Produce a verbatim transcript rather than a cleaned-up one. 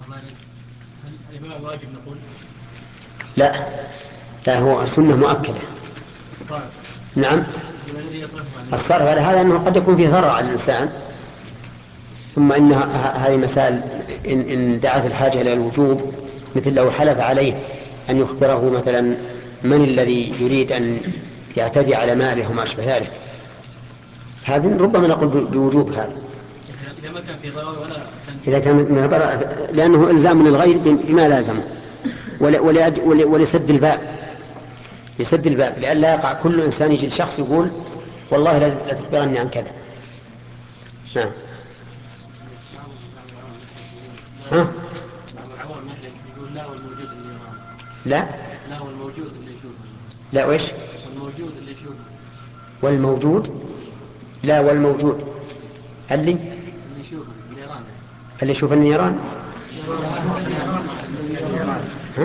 الإمام واجب نقول؟ لا لا، هو سنة مؤكدة. الصرف. نعم. الذي يصرفه عن الصرف على هذا أنه قد يكون فيه ضرر على الإنسان، ثم إن ه- هذه مسائل إن, إن دعت الحاجة إلى الوجوب، مثل لو حلف عليه أن يخبره مثلا من الذي يريد أن يعتدي على ماله وما أشبه ذلك، هذا ربما نقول ب- بوجوب هذا. إذا ما كان في ضرر ولا كان إذا كان من الضرر، لأنه إلزام للغير بما لازمه، ول- ولأج- ول- ولسد الباب، يسد الباب لأن لا يقع كل إنسان يجي لشخص يقول والله لا لا تخبرني عن كذا. نعم. ها؟ بعض العوام يحلف يقول لا والموجود اللي يراه. لا لا والموجود اللي يشوفه. لا وإيش؟ والموجود اللي يشوفه. والموجود، لا والموجود اللي اللي يشوفه النيران. اللي يشوف النيران.